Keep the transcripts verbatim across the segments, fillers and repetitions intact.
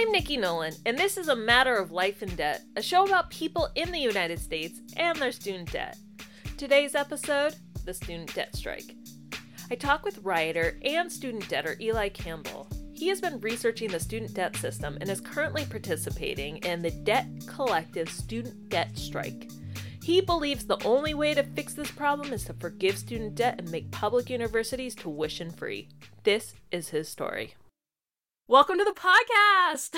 I'm Nikki Nolan, and this is A Matter of Life and Debt, a show about people in the United States and their student debt. Today's episode, the student debt strike. I talk with rioter and student debtor Eli Campbell. He has been researching the student debt system and is currently participating in the Debt Collective Student Debt Strike. He believes the only way to fix this problem is to forgive student debt and make public universities tuition-free. This is his story. Welcome to the podcast!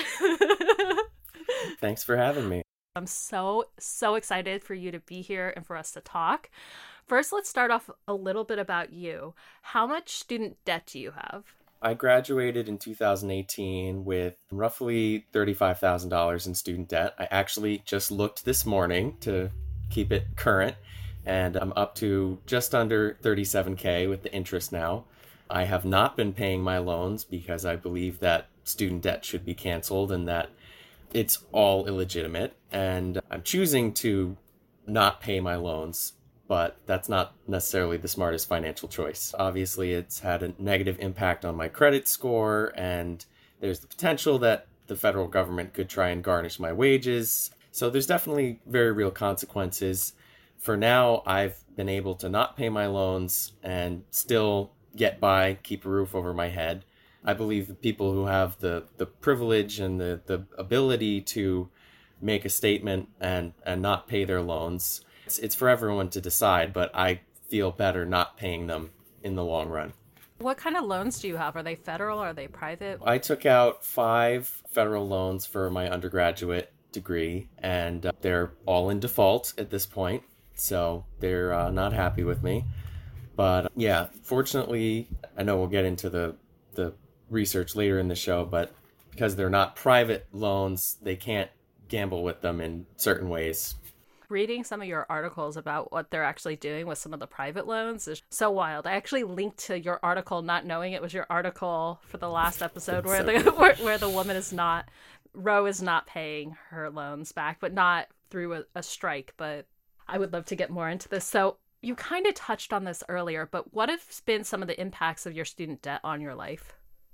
Thanks for having me. I'm so, so excited for you to be here and for us to talk. First, let's start off a little bit about you. How much student debt do you have? I graduated in two thousand eighteen with roughly thirty-five thousand dollars in student debt. I actually just looked this morning to keep it current, and I'm up to just under thirty-seven thousand with the interest now. I have not been paying my loans because I believe that student debt should be canceled and that it's all illegitimate. And I'm choosing to not pay my loans, but that's not necessarily the smartest financial choice. Obviously, it's had a negative impact on my credit score, and there's the potential that the federal government could try and garnish my wages. So there's definitely very real consequences. For now, I've been able to not pay my loans and still get by, keep a roof over my head. I believe the people who have the, the privilege and the, the ability to make a statement and, and not pay their loans, it's, it's for everyone to decide, but I feel better not paying them in the long run. What kind of loans do you have? Are they federal or are they private? I took out five federal loans for my undergraduate degree, and uh, they're all in default at this point, so they're uh, not happy with me. But yeah, fortunately, I know we'll get into the, the research later in the show, but because they're not private loans, they can't gamble with them in certain ways. Reading some of your articles about what they're actually doing with some of the private loans is so wild. I actually linked to your article, not knowing it was your article for the last episode where so the where, where the woman is not, Roe is not paying her loans back, but not through a, a strike. But I would love to get more into this. So you kind of touched on this earlier, but what have been some of the impacts of your student debt on your life?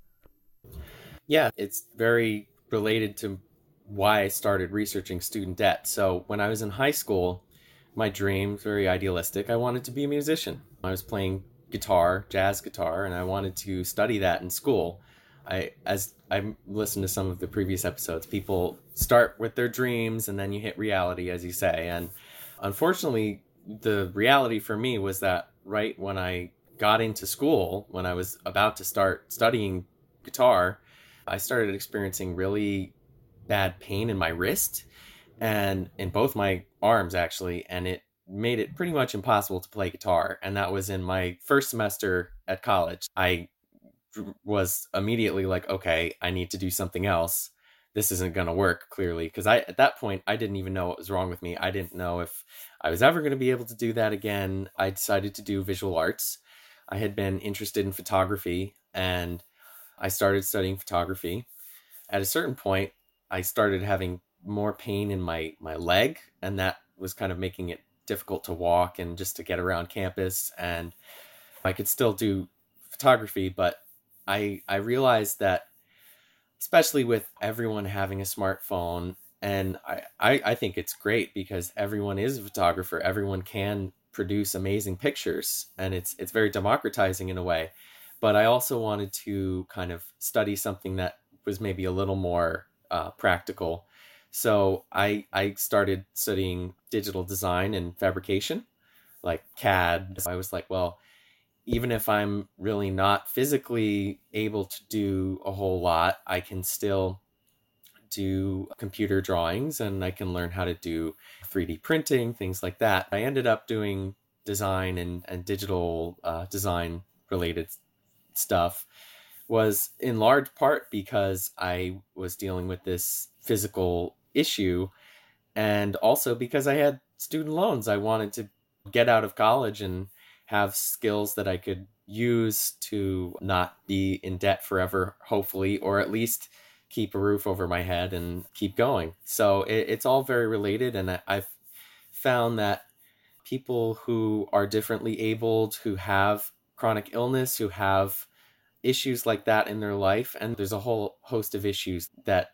Yeah, it's very related to why I started researching student debt. So when I was in high school, my dream was very idealistic. I wanted to be a musician. I was playing guitar, jazz guitar, and I wanted to study that in school. I, as I listened to some of the previous episodes, people start with their dreams and then you hit reality, as you say. And unfortunately, the reality for me was that right when I got into school, when I was about to start studying guitar, I started experiencing really bad pain in my wrist and in both my arms, actually, and it made it pretty much impossible to play guitar. And that was in my first semester at college. I was immediately like, okay, I need to do something else. This isn't going to work, clearly, because I at that point, I didn't even know what was wrong with me. I didn't know if I was ever going to be able to do that again. I decided to do visual arts. I had been interested in photography, and I started studying photography. At a certain point, I started having more pain in my, my leg, and that was kind of making it difficult to walk and just to get around campus. And I could still do photography, but I I realized that, especially with everyone having a smartphone, and I, I, I think it's great because everyone is a photographer. Everyone can produce amazing pictures, and it's it's very democratizing in a way. But I also wanted to kind of study something that was maybe a little more uh, practical. So I I started studying digital design and fabrication, like C A D. I was like, well, even if I'm really not physically able to do a whole lot, I can still do computer drawings and I can learn how to do three D printing, things like that. I ended up doing design and, and digital uh, design related stuff, was in large part because I was dealing with this physical issue, and also because I had student loans. I wanted to get out of college and have skills that I could use to not be in debt forever, hopefully, or at least keep a roof over my head and keep going. So it, it's all very related. And I, I've found that people who are differently abled, who have chronic illness, who have issues like that in their life, and there's a whole host of issues that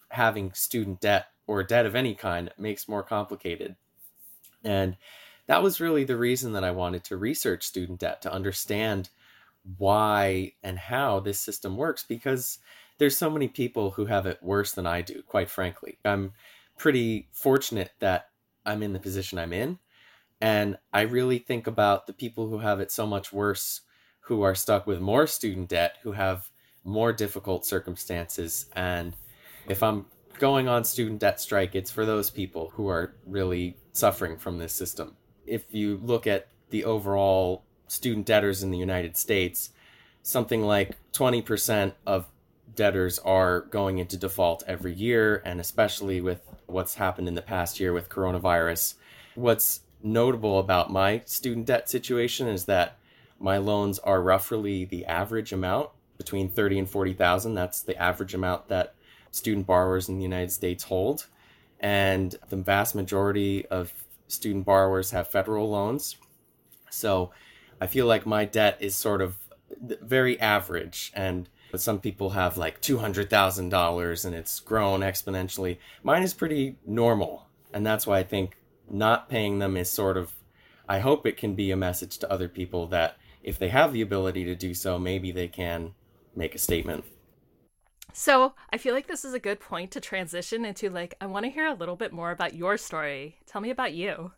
having student debt or debt of any kind makes more complicated. And that was really the reason that I wanted to research student debt, to understand why and how this system works, because there's so many people who have it worse than I do, quite frankly. I'm pretty fortunate that I'm in the position I'm in. And I really think about the people who have it so much worse, who are stuck with more student debt, who have more difficult circumstances. And if I'm going on student debt strike, it's for those people who are really suffering from this system. If you look at the overall student debtors in the United States, something like twenty percent of debtors are going into default every year, and especially with what's happened in the past year with coronavirus. What's notable about my student debt situation is that my loans are roughly the average amount, between thirty and forty thousand. That's the average amount that student borrowers in the United States hold. And the vast majority of student borrowers have federal loans. So I feel like my debt is sort of very average, and some people have like two hundred thousand dollars and it's grown exponentially. Mine is pretty normal, and that's why I think not paying them is sort of, I hope it can be a message to other people that if they have the ability to do so, maybe they can make a statement. So I feel like this is a good point to transition into, like, I want to hear a little bit more about your story. Tell me about you.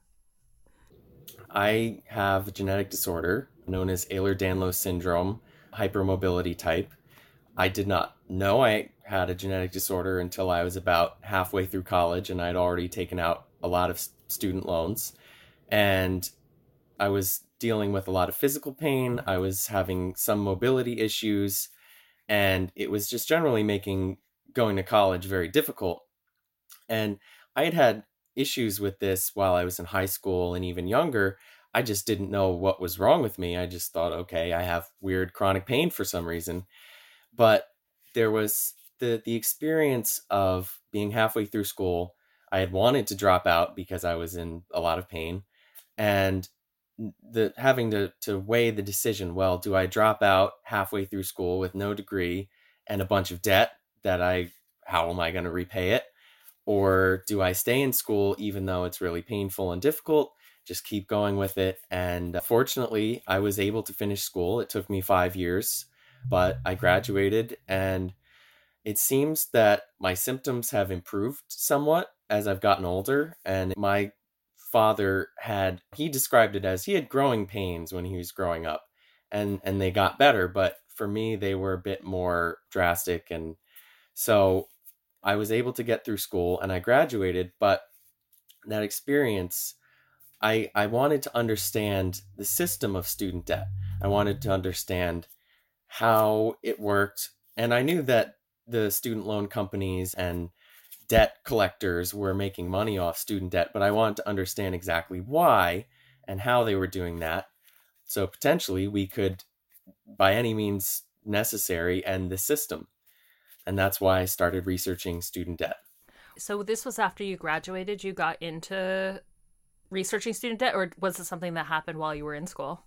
I have a genetic disorder known as Ehlers-Danlos syndrome, hypermobility type. I did not know I had a genetic disorder until I was about halfway through college, and I'd already taken out a lot of student loans. And I was dealing with a lot of physical pain. I was having some mobility issues, and it was just generally making going to college very difficult. And I had had issues with this while I was in high school and even younger. I just didn't know what was wrong with me. I just thought, okay, I have weird chronic pain for some reason. But there was the the experience of being halfway through school. I had wanted to drop out because I was in a lot of pain, and the having to, to weigh the decision, well, do I drop out halfway through school with no degree and a bunch of debt that I, how am I going to repay it? Or do I stay in school even though it's really painful and difficult, just keep going with it? And fortunately, I was able to finish school. It took me five years, but I graduated, and it seems that my symptoms have improved somewhat as I've gotten older. And my father had, he described it as he had growing pains when he was growing up, and, and they got better. But for me, they were a bit more drastic. And so I was able to get through school and I graduated, but that experience, I, I wanted to understand the system of student debt. I wanted to understand how it worked. And I knew that the student loan companies and debt collectors were making money off student debt, but I wanted to understand exactly why and how they were doing that. So potentially we could, by any means necessary, end the system. And that's why I started researching student debt. So this was after you graduated, you got into researching student debt, or was it something that happened while you were in school?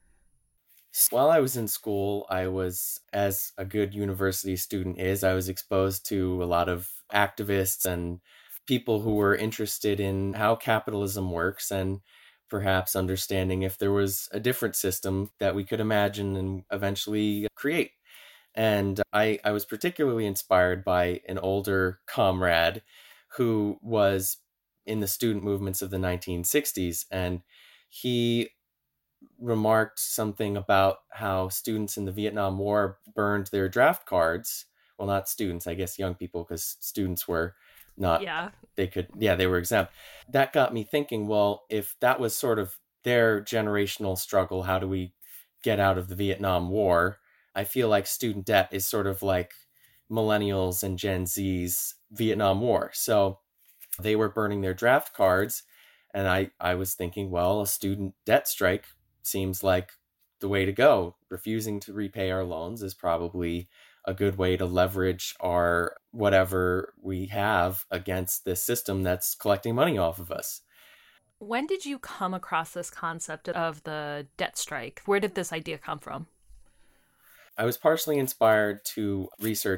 While I was in school, I was, as a good university student is, I was exposed to a lot of activists and people who were interested in how capitalism works, and perhaps understanding if there was a different system that we could imagine and eventually create. And I, I was particularly inspired by an older comrade who was in the student movements of the nineteen sixties. And he remarked something about how students in the Vietnam War burned their draft cards. Well, not students, I guess young people, because students were not, yeah, they could, yeah, they were exempt. That got me thinking, well, if that was sort of their generational struggle, how do we get out of the Vietnam War? I feel like student debt is sort of like millennials and Gen Z's Vietnam War. So they were burning their draft cards. And I, I was thinking, well, a student debt strike seems like the way to go. Refusing to repay our loans is probably a good way to leverage our whatever we have against this system that's collecting money off of us. When did you come across this concept of the debt strike? Where did this idea come from? I was partially inspired to research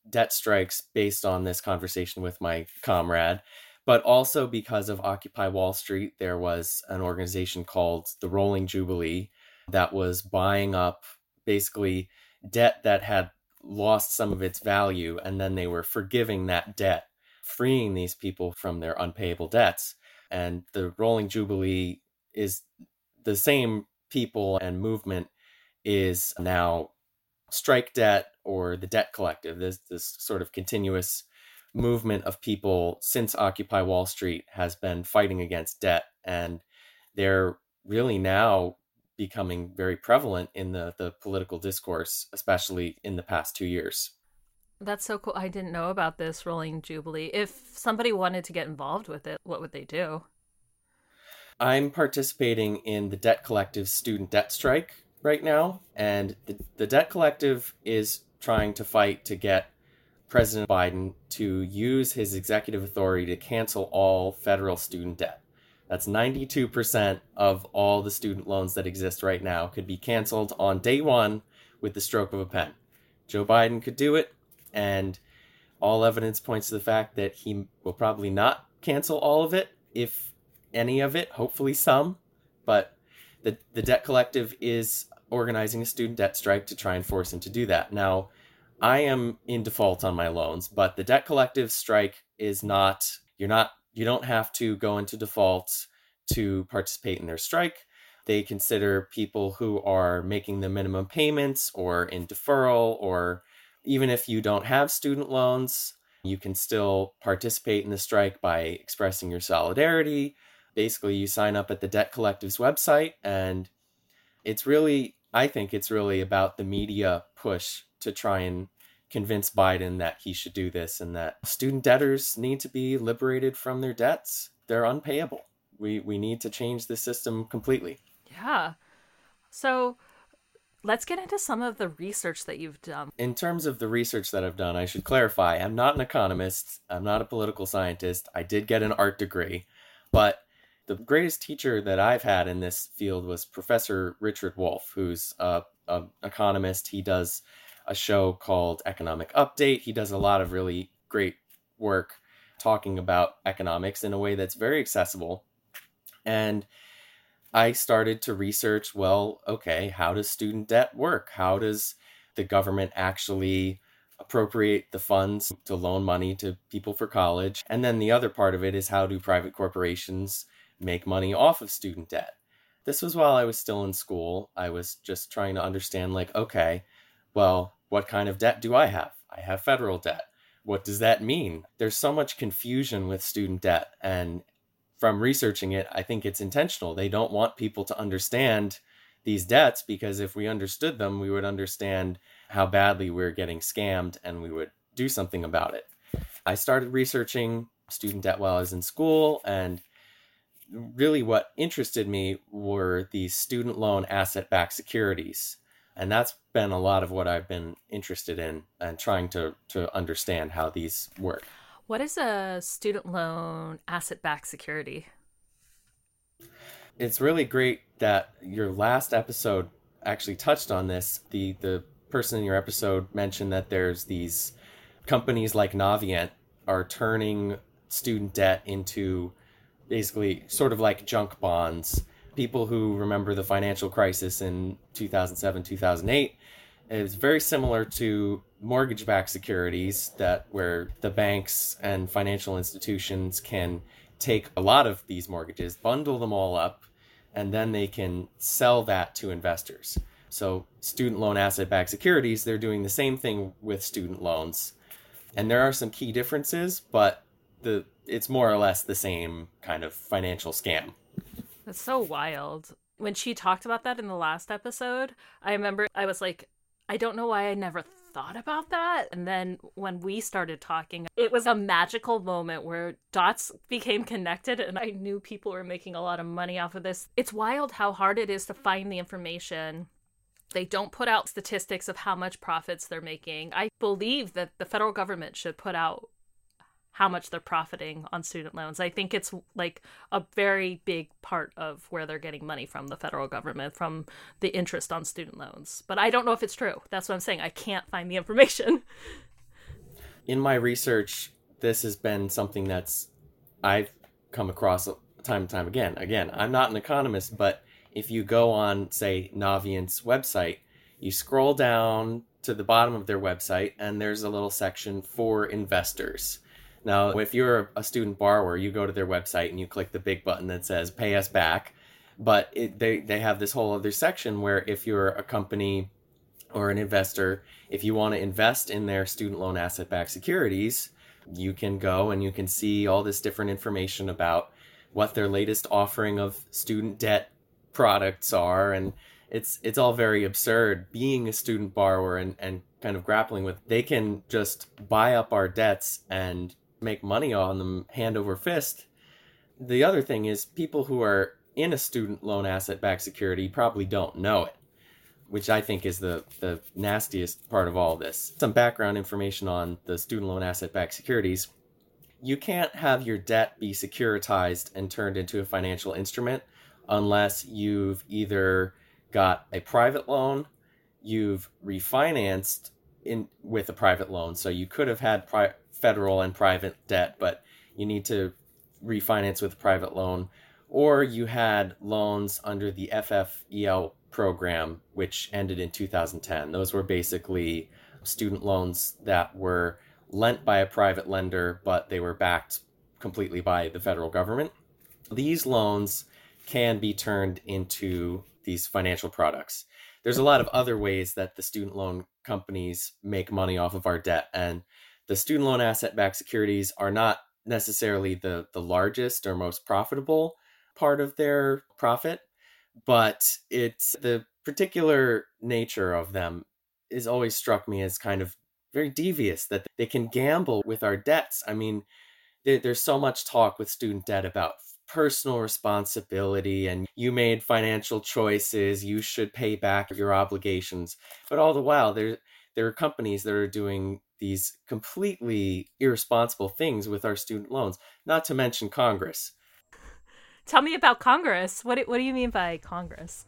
debt strikes based on this conversation with my comrade, but also because of Occupy Wall Street. There was an organization called the Rolling Jubilee that was buying up basically debt that had lost some of its value, and then they were forgiving that debt, freeing these people from their unpayable debts. And the Rolling Jubilee is the same people and movement is now Strike Debt or the Debt Collective. This this sort of continuous movement of people since Occupy Wall Street has been fighting against debt, and they're really now becoming very prevalent in the, the political discourse, especially in the past two years. That's so cool. I didn't know about this Rolling Jubilee. If somebody wanted to get involved with it, what would they do? I'm participating in the Debt Collective student debt strike right now, and the, the Debt Collective is trying to fight to get President Biden to use his executive authority to cancel all federal student debt. That's ninety-two percent of all the student loans that exist right now could be canceled on day one with the stroke of a pen. Joe Biden could do it, and all evidence points to the fact that he will probably not cancel all of it, if any of it, hopefully some. But the, the Debt Collective is organizing a student debt strike to try and force him to do that. Now, I am in default on my loans, but the Debt Collective strike is not, you're not, you don't have to go into default to participate in their strike. They consider people who are making the minimum payments or in deferral, or even if you don't have student loans, you can still participate in the strike by expressing your solidarity. Basically, you sign up at the Debt Collective's website, and it's really, I think it's really about the media push to try and convince Biden that he should do this and that student debtors need to be liberated from their debts. They're unpayable. We we need to change the system completely. Yeah. So let's get into some of the research that you've done. In terms of the research that I've done, I should clarify, I'm not an economist. I'm not a political scientist. I did get an art degree, but the greatest teacher that I've had in this field was Professor Richard Wolff, who's a, a economist. He does a show called Economic Update. He does a lot of really great work talking about economics in a way that's very accessible. And I started to research, well, okay, how does student debt work? How does the government actually appropriate the funds to loan money to people for college? And then the other part of it is, how do private corporations make money off of student debt? This was while I was still in school. I was just trying to understand, like, okay, well, what kind of debt do I have? I have federal debt. What does that mean? There's so much confusion with student debt. And from researching it, I think it's intentional. They don't want people to understand these debts, because if we understood them, we would understand how badly we're getting scammed and we would do something about it. I started researching student debt while I was in school, and really what interested me were these student loan asset-backed securities. And that's been a lot of what I've been interested in and trying to, to understand how these work. What is a student loan asset-backed security? It's really great that your last episode actually touched on this. The the person in your episode mentioned that there's these companies like Navient are turning student debt into basically sort of like junk bonds. People who remember the financial crisis in two thousand seven, two thousand eight, it's very similar to mortgage-backed securities, that where the banks and financial institutions can take a lot of these mortgages, bundle them all up, and then they can sell that to investors. So student loan asset-backed securities, they're doing the same thing with student loans. And there are some key differences, but the it's more or less the same kind of financial scam. That's so wild. When she talked about that in the last episode, I remember I was like, I don't know why I never thought about that. And then when we started talking, it was a magical moment where dots became connected and I knew people were making a lot of money off of this. It's wild how hard it is to find the information. They don't put out statistics of how much profits they're making. I believe that the federal government should put out how much they're profiting on student loans. I think it's like a very big part of where they're getting money from, the federal government, from the interest on student loans. But I don't know if it's true. That's what I'm saying. I can't find the information. In my research, this has been something that's I've come across time and time again. Again, I'm not an economist, but if you go on, say, Navient's website, you scroll down to the bottom of their website, and there's a little section for investors. Now, if you're a student borrower, you go to their website and you click the big button that says pay us back. But it, they, they have this whole other section where if you're a company or an investor, if you want to invest in their student loan asset-backed securities, you can go and you can see all this different information about what their latest offering of student debt products are. And it's it's all very absurd being a student borrower and, and kind of grappling with, they can just buy up our debts and make money on them hand over fist. The other thing is people who are in a student loan asset-backed security probably don't know it, which I think is the, the nastiest part of all of this. Some background information on the student loan asset-backed securities. You can't have your debt be securitized and turned into a financial instrument unless you've either got a private loan, you've refinanced in with a private loan. So you could have had pri- federal and private debt, but you need to refinance with a private loan, or you had loans under the F F E L program, which ended in two thousand ten. Those were basically student loans that were lent by a private lender, but they were backed completely by the federal government. These loans can be turned into these financial products. There's a lot of other ways that the student loan companies make money off of our debt, and the student loan asset-backed securities are not necessarily the, the largest or most profitable part of their profit, but it's the particular nature of them is always struck me as kind of very devious, that they can gamble with our debts. I mean, there, there's so much talk with student debt about personal responsibility and you made financial choices, you should pay back your obligations. But all the while, there, there are companies that are doing these completely irresponsible things with our student loans, not to mention Congress. Tell me about Congress. What do, what do you mean by Congress?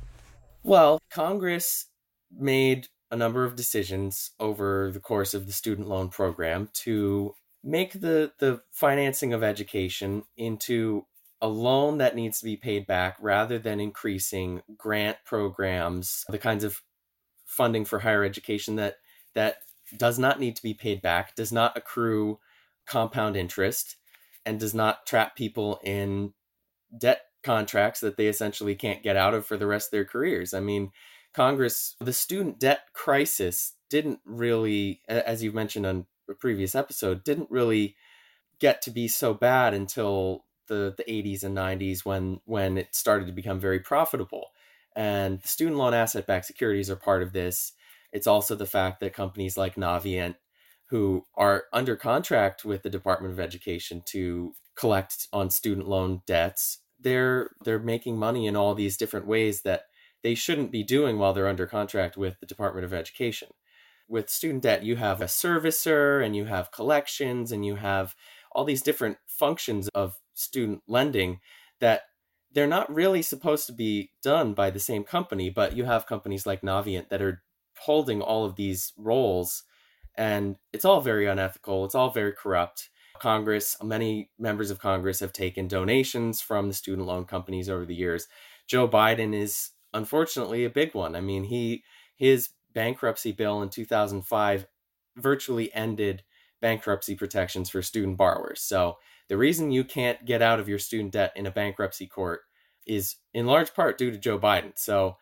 Well, Congress made a number of decisions over the course of the student loan program to make the, the financing of education into a loan that needs to be paid back rather than increasing grant programs, the kinds of funding for higher education that that does not need to be paid back, does not accrue compound interest, and does not trap people in debt contracts that they essentially can't get out of for the rest of their careers. I mean, Congress, the student debt crisis didn't really, as you've mentioned on a previous episode, didn't really get to be so bad until the, the eighties and nineties when, when it started to become very profitable. And the student loan asset-backed securities are part of this. It's also the fact that companies like Navient, who are under contract with the Department of Education to collect on student loan debts, they're they're making money in all these different ways that they shouldn't be doing while they're under contract with the Department of Education. With student debt, you have a servicer and you have collections and you have all these different functions of student lending that they're not really supposed to be done by the same company, but you have companies like Navient that are holding all of these roles, and it's all very unethical. It's all very corrupt. Congress, many members of Congress have taken donations from the student loan companies over the years. Joe Biden is unfortunately a big one. I mean, he his bankruptcy bill in two thousand five virtually ended bankruptcy protections for student borrowers. So the reason you can't get out of your student debt in a bankruptcy court is in large part due to Joe Biden. So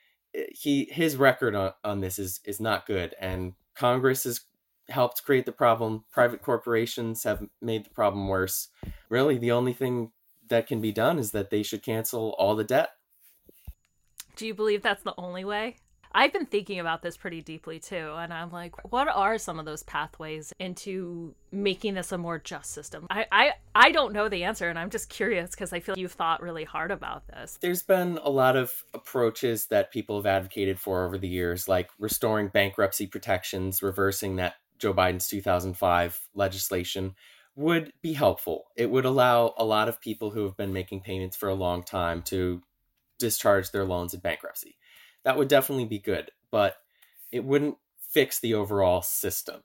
he his record on, on this is is not good. And Congress has helped create the problem. Private corporations have made the problem worse. Really, the only thing that can be done is that they should cancel all the debt. Do you believe that's the only way? I've been thinking about this pretty deeply too, and I'm like, what are some of those pathways into making this a more just system? I I, I don't know the answer, and I'm just curious because I feel like you've thought really hard about this. There's been a lot of approaches that people have advocated for over the years, like restoring bankruptcy protections, reversing that Joe Biden's two thousand five legislation would be helpful. It would allow a lot of people who have been making payments for a long time to discharge their loans in bankruptcy. That would definitely be good, but it wouldn't fix the overall system.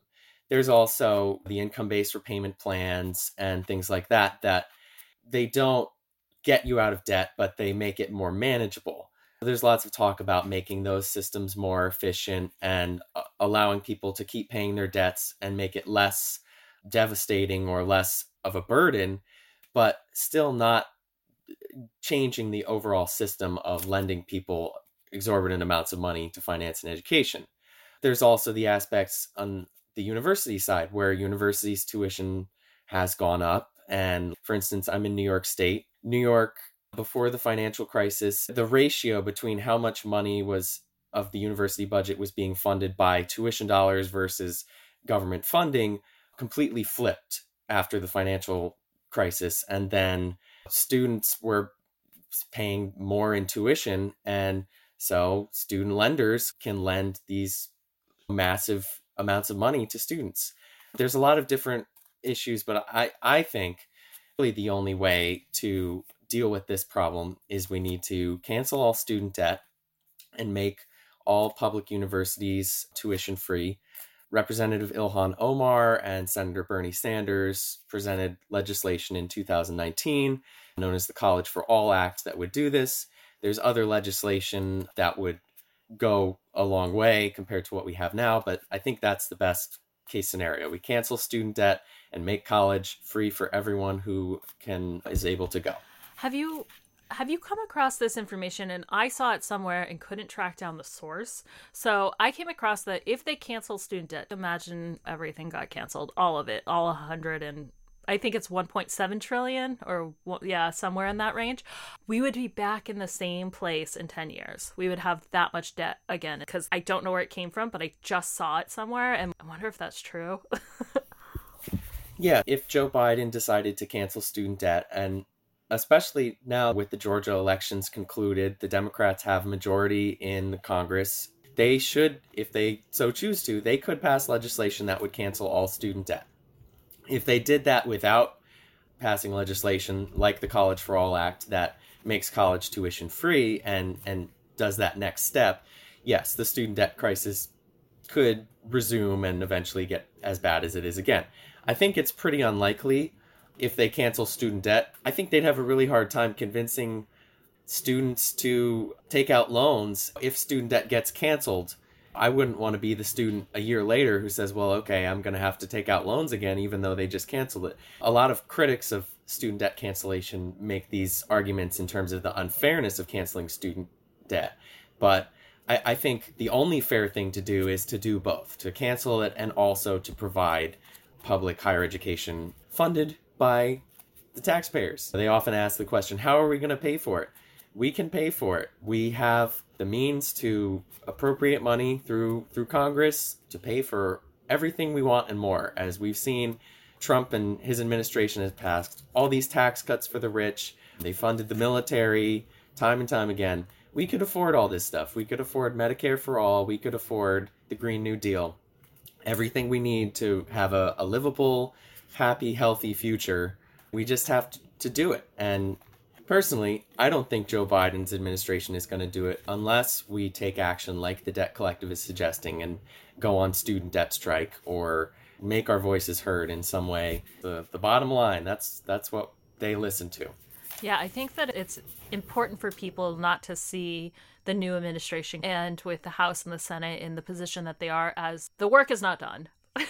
There's also the income-based repayment plans and things like that, that they don't get you out of debt, but they make it more manageable. There's lots of talk about making those systems more efficient and uh, allowing people to keep paying their debts and make it less devastating or less of a burden, but still not changing the overall system of lending people exorbitant amounts of money to finance an education. There's also the aspects on the university side where universities' tuition has gone up. And for instance, I'm in New York State. New York, before the financial crisis, the ratio between how much money was of the university budget was being funded by tuition dollars versus government funding completely flipped after the financial crisis. And then students were paying more in tuition. And so student lenders can lend these massive amounts of money to students. There's a lot of different issues, but I, I think really the only way to deal with this problem is we need to cancel all student debt and make all public universities tuition free. Representative Ilhan Omar and Senator Bernie Sanders presented legislation in two thousand nineteen, known as the College for All Act, that would do this. There's other legislation that would go a long way compared to what we have now, but I think that's the best case scenario. We cancel student debt and make college free for everyone who can is able to go. Have you have you come across this information? And I saw it somewhere and couldn't track down the source. So I came across that if they cancel student debt, imagine everything got canceled, all of it, all one hundred and I think it's one point seven trillion or yeah, somewhere in that range. We would be back in the same place in ten years. We would have that much debt again, because I don't know where it came from, but I just saw it somewhere and I wonder if that's true. Yeah, if Joe Biden decided to cancel student debt, and especially now with the Georgia elections concluded, the Democrats have a majority in the Congress. They should, if they so choose to, they could pass legislation that would cancel all student debt. If they did that without passing legislation like the College for All Act that makes college tuition free and, and does that next step, yes, the student debt crisis could resume and eventually get as bad as it is again. I think it's pretty unlikely. If they cancel student debt, I think they'd have a really hard time convincing students to take out loans if student debt gets canceled. I wouldn't want to be the student a year later who says, well, okay, I'm going to have to take out loans again, even though they just canceled it. A lot of critics of student debt cancellation make these arguments in terms of the unfairness of canceling student debt. But I, I think the only fair thing to do is to do both, to cancel it and also to provide public higher education funded by the taxpayers. They often ask the question, how are we going to pay for it? We can pay for it. We have the means to appropriate money through through Congress to pay for everything we want and more. As we've seen, Trump and his administration has passed all these tax cuts for the rich. They funded the military time and time again. We could afford all this stuff. We could afford Medicare for all. We could afford the Green New Deal. Everything we need to have a, a livable, happy, healthy future. We just have to, to do it. And personally, I don't think Joe Biden's administration is going to do it unless we take action like the Debt Collective is suggesting and go on student debt strike or make our voices heard in some way. The the bottom line, that's that's what they listen to. Yeah, I think that it's important for people not to see the new administration and with the House and the Senate in the position that they are as the work is not done.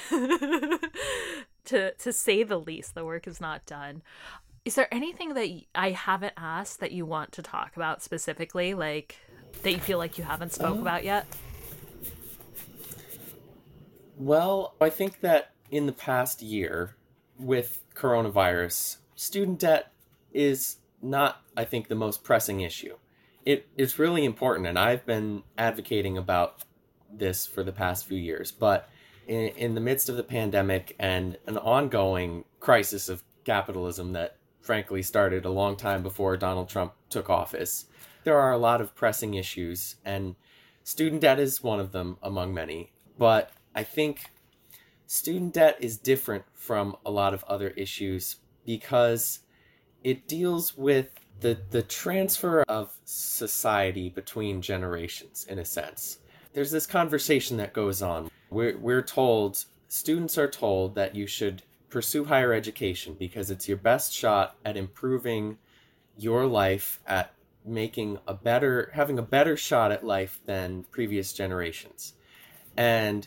to to say the least, the work is not done. Is there anything that I haven't asked that you want to talk about specifically, like that you feel like you haven't spoke uh, about yet? Well, I think that in the past year with coronavirus, student debt is not, I think, the most pressing issue. It is really important, and I've been advocating about this for the past few years, but in, in the midst of the pandemic and an ongoing crisis of capitalism that frankly started a long time before Donald Trump took office, there are a lot of pressing issues, and student debt is one of them among many. But I think student debt is different from a lot of other issues because it deals with the, the transfer of society between generations, in a sense. There's this conversation that goes on. We're, we're told students are told that you should pursue higher education because it's your best shot at improving your life, at making a better, having a better shot at life than previous generations. And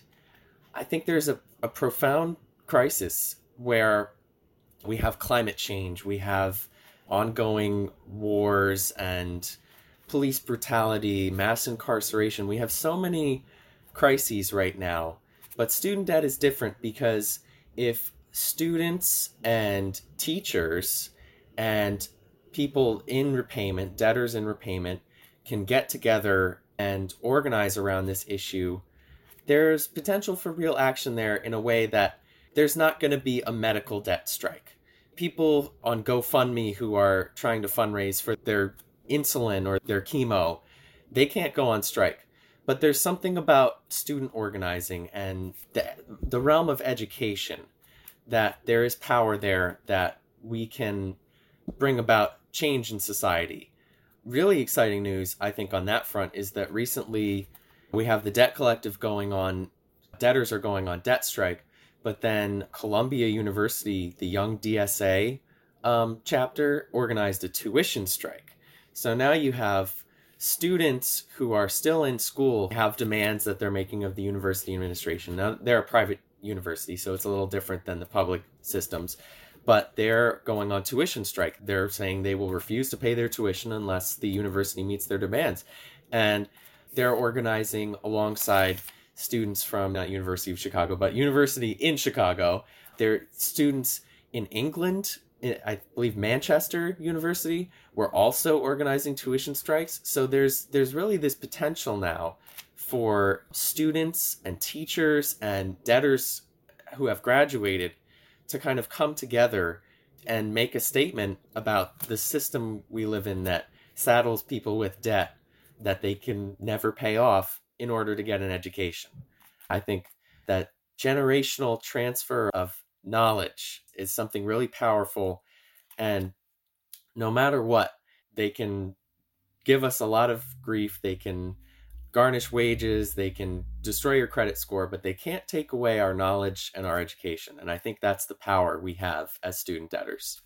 I think there's a, a profound crisis where we have climate change, we have ongoing wars and police brutality, mass incarceration. We have so many crises right now. But student debt is different because if students and teachers and people in repayment, debtors in repayment, can get together and organize around this issue, there's potential for real action there in a way that there's not going to be a medical debt strike. People on GoFundMe who are trying to fundraise for their insulin or their chemo, they can't go on strike. But there's something about student organizing and the, the realm of education that there is power there that we can bring about change in society. Really exciting news, I think, on that front is that recently we have the Debt Collective going on, debtors are going on debt strike, but then Columbia University, the Young D S A um, chapter, organized a tuition strike. So now you have students who are still in school have demands that they're making of the university administration. Now, they're a private university, so it's a little different than the public systems, but they're going on tuition strike. They're saying they will refuse to pay their tuition unless the university meets their demands. And they're organizing alongside students from not University of Chicago, but University in Chicago. They're students in England, I believe Manchester University, were also organizing tuition strikes. So there's there's really this potential now for students and teachers and debtors who have graduated to kind of come together and make a statement about the system we live in that saddles people with debt that they can never pay off in order to get an education. I think that generational transfer of knowledge is something really powerful, and no matter what, they can give us a lot of grief, they can garnish wages, they can destroy your credit score, but they can't take away our knowledge and our education. And I think that's the power we have as student debtors.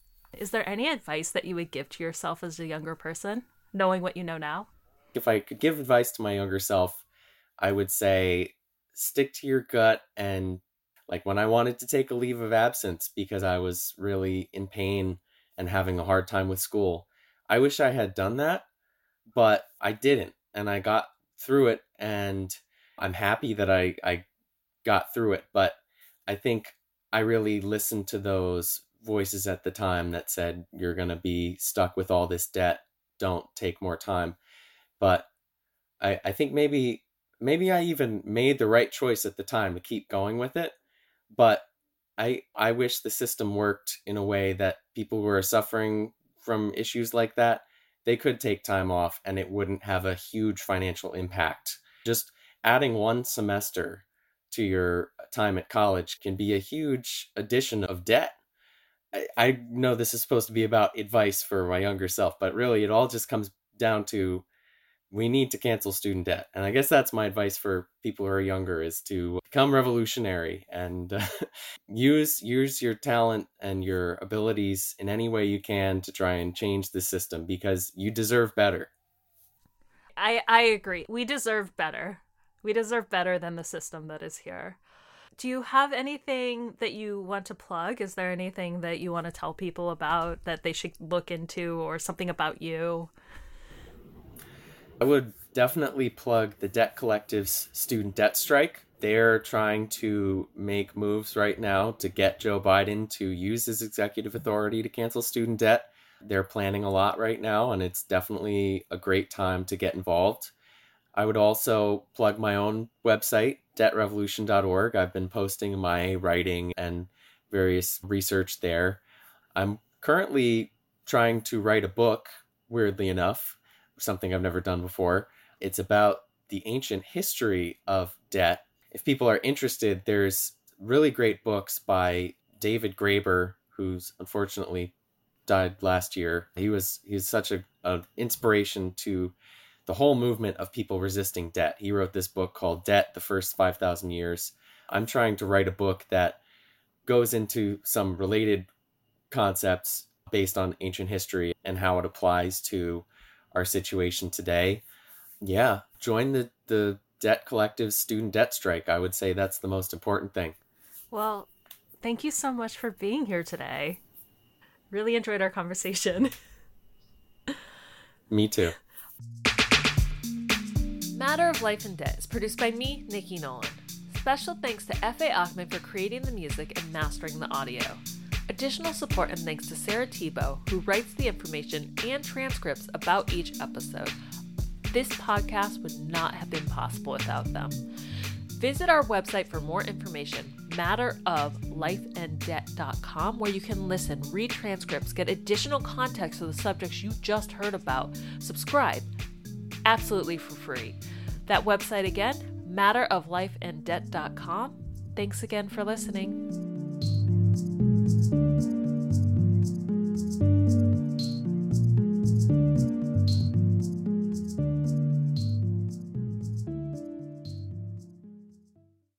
Is there any advice that you would give to yourself as a younger person, knowing what you know now? If I could give advice to my younger self, I would say stick to your gut. And like when I wanted to take a leave of absence because I was really in pain and having a hard time with school, I wish I had done that, but I didn't. And I got through it, and I'm happy that I, I got through it. But I think I really listened to those voices at the time that said, you're going to be stuck with all this debt. Don't take more time. But I, I think maybe maybe I even made the right choice at the time to keep going with it. But I I wish the system worked in a way that people who are suffering from issues like that, they could take time off and it wouldn't have a huge financial impact. Just adding one semester to your time at college can be a huge addition of debt. I, I know this is supposed to be about advice for my younger self, but really it all just comes down to we need to cancel student debt. And I guess that's my advice for people who are younger, is to become revolutionary and uh, use use your talent and your abilities in any way you can to try and change the system, because you deserve better. I, I agree. We deserve better. We deserve better than the system that is here. Do you have anything that you want to plug? Is there anything that you want to tell people about that they should look into, or something about you? I would definitely plug the Debt Collective's student debt strike. They're trying to make moves right now to get Joe Biden to use his executive authority to cancel student debt. They're planning a lot right now, and it's definitely a great time to get involved. I would also plug my own website, debt revolution dot org. I've been posting my writing and various research there. I'm currently trying to write a book, weirdly enough, something I've never done before. It's about the ancient history of debt. If people are interested, there's really great books by David Graeber, who's unfortunately died last year. He was he's such a, a inspiration to the whole movement of people resisting debt. He wrote this book called Debt, the First five thousand Years. I'm trying to write a book that goes into some related concepts based on ancient history and how it applies to our situation today. Yeah, join the, the Debt Collective's student debt strike. I would say that's the most important thing. Well, thank you so much for being here today. Really enjoyed our conversation. Me too. Matter of Life and Debt is produced by me, Nikki Nolan. Special thanks to F A. Achman for creating the music and mastering the audio. Additional support and thanks to Sarah Tebow, who writes the information and transcripts about each episode. This podcast would not have been possible without them. Visit our website for more information, matter of life and debt dot com, where you can listen, read transcripts, get additional context to the subjects you just heard about. Subscribe, absolutely for free. That website again, matter of life and debt dot com. Thanks again for listening.